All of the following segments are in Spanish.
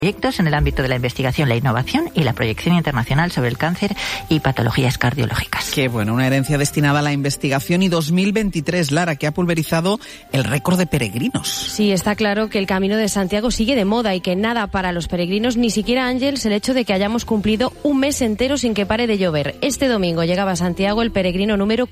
proyectos en el ámbito de la investigación, la innovación y la proyección internacional sobre el cáncer y patologías cardiológicas. Qué bueno, una herencia destinada a la investigación. Y 2023, Lara, que ha pulverizado el récord de peregrinos. Sí, está claro que el Camino de Santiago sigue de moda y que nada para los peregrinos, ni siquiera, Ángeles, el hecho de que hayamos cumplido un mes entero sin que pare de llover. Este domingo llegaba a Santiago el peregrino número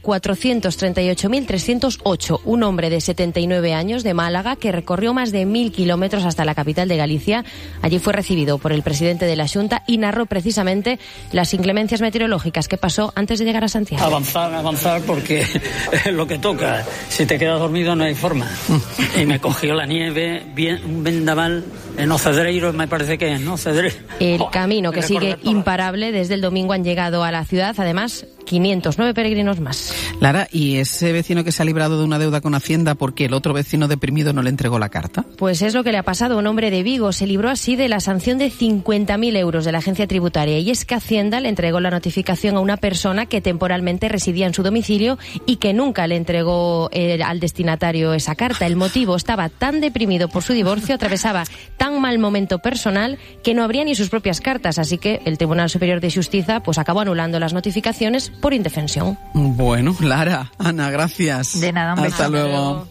438.308, un hombre de 79 años de Málaga que recorrió más de 1.000 kilómetros hasta la capital de Galicia. Allí fue recibido por el presidente de la Xunta y narró precisamente las inclemencias meteorológicas que pasó antes de llegar a Santiago. Avanzar porque es lo que toca. Si te quedas dormido no hay forma. Y me cogió la nieve, un vendaval en Ocedreiro, me parece que es, ¿no? Ocedreiro. El camino que sigue imparable. Desde el domingo han llegado a la ciudad, además, 509 peregrinos más. Lara, ¿y ese vecino que se ha librado de una deuda con Hacienda porque el otro vecino deprimido no le entregó la carta? Pues es lo que le ha pasado a un hombre de Vigo. Se libró así de la sanción de 50.000 euros de la agencia tributaria. Y es que Hacienda le entregó la notificación a una persona que temporalmente residía en su domicilio y que nunca le entregó al destinatario esa carta. El motivo: estaba tan deprimido por su divorcio, atravesaba tan mal momento personal que no abría ni sus propias cartas. Así que el Tribunal Superior de Justicia pues acabó anulando las notificaciones por indefensión. Bueno, Lara, Ana, gracias. De nada, un beso. Hasta luego.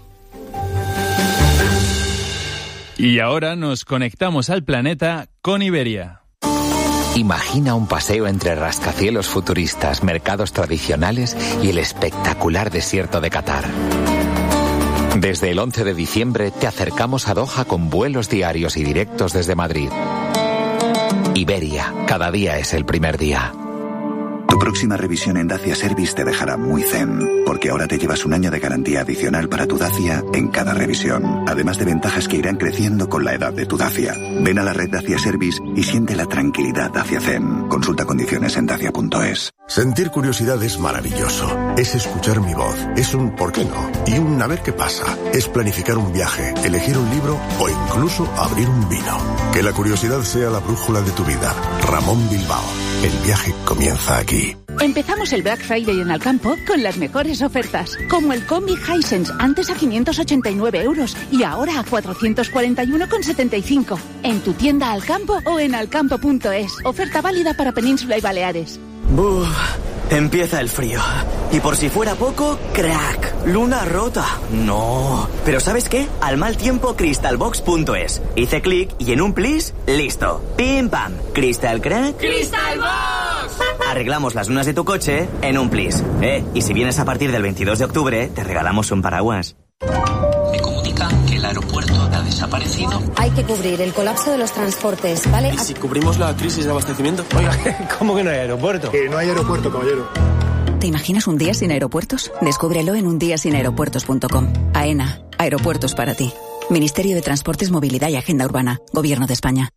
Y ahora nos conectamos al planeta con Iberia. Imagina un paseo entre rascacielos futuristas, mercados tradicionales y el espectacular desierto de Qatar. Desde el 11 de diciembre te acercamos a Doha con vuelos diarios y directos desde Madrid. Iberia, cada día es el primer día. Tu próxima revisión en Dacia Service te dejará muy zen, porque ahora te llevas un año de garantía adicional para tu Dacia en cada revisión, además de ventajas que irán creciendo con la edad de tu Dacia. Ven a la red Dacia Service y siente la tranquilidad Dacia Zen. Consulta condiciones en dacia.es. Sentir curiosidad es maravilloso. Es escuchar mi voz. Es un ¿por qué no? Y un a ver qué pasa. Es planificar un viaje, elegir un libro o incluso abrir un vino. Que la curiosidad sea la brújula de tu vida. Ramón Bilbao. El viaje comienza aquí. Empezamos el Black Friday en Alcampo con las mejores ofertas, como el combi Hisense, antes a 589 euros y ahora a 441,75. En tu tienda Alcampo o en alcampo.es. Oferta válida para Península y Baleares. Empieza el frío. Y por si fuera poco, crack, luna rota. No. Pero ¿sabes qué? Al mal tiempo, crystalbox.es. Hice clic y en un plis, listo. Pim pam. Crystal crack. ¡Crystalbox! Arreglamos las lunas de tu coche en un plis. Y si vienes a partir del 22 de octubre, te regalamos un paraguas. Me comunican que el aeropuerto ha desaparecido. Hay que cubrir el colapso de los transportes, ¿vale? ¿Y si cubrimos la crisis de abastecimiento? Oiga, ¿cómo que no hay aeropuerto? Que no hay aeropuerto, caballero. ¿Te imaginas un día sin aeropuertos? Descúbrelo en undiasinaeropuertos.com. AENA, aeropuertos para ti. Ministerio de Transportes, Movilidad y Agenda Urbana. Gobierno de España.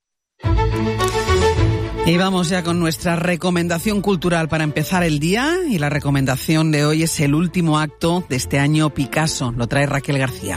Y vamos ya con nuestra recomendación cultural para empezar el día. Y la recomendación de hoy es el último acto de este año Picasso. Lo trae Raquel García.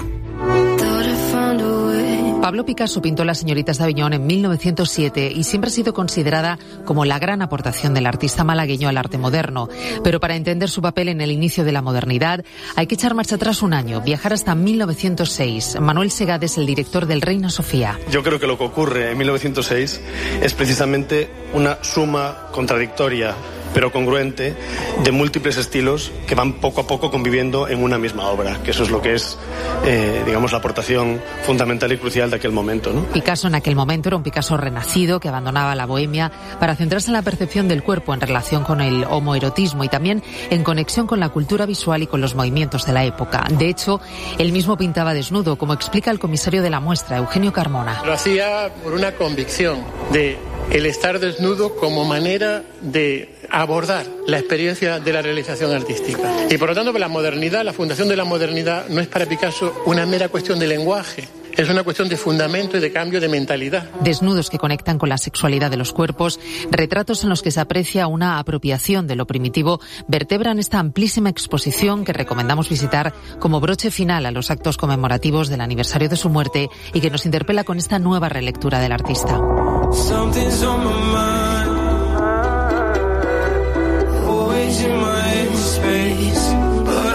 Pablo Picasso pintó Las señoritas de Aviñón en 1907 y siempre ha sido considerada como la gran aportación del artista malagueño al arte moderno. Pero para entender su papel en el inicio de la modernidad hay que echar marcha atrás un año, viajar hasta 1906. Manuel Segade es el director del Reina Sofía. Yo creo que lo que ocurre en 1906 es precisamente una suma contradictoria pero congruente de múltiples estilos que van poco a poco conviviendo en una misma obra, que eso es lo que es, digamos, la aportación fundamental y crucial de aquel momento, ¿no? Picasso en aquel momento era un Picasso renacido que abandonaba la bohemia para centrarse en la percepción del cuerpo en relación con el homoerotismo y también en conexión con la cultura visual y con los movimientos de la época. De hecho, él mismo pintaba desnudo, como explica el comisario de la muestra, Eugenio Carmona. Lo hacía por una convicción de el estar desnudo como manera de abordar la experiencia de la realización artística. Y por lo tanto, la modernidad, la fundación de la modernidad, no es para Picasso una mera cuestión de lenguaje. Es una cuestión de fundamento y de cambio de mentalidad. Desnudos que conectan con la sexualidad de los cuerpos, retratos en los que se aprecia una apropiación de lo primitivo, vertebran esta amplísima exposición que recomendamos visitar como broche final a los actos conmemorativos del aniversario de su muerte y que nos interpela con esta nueva relectura del artista.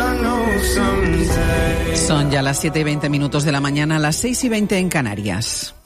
Son ya las 7:20 de la mañana, las 6:20 en Canarias.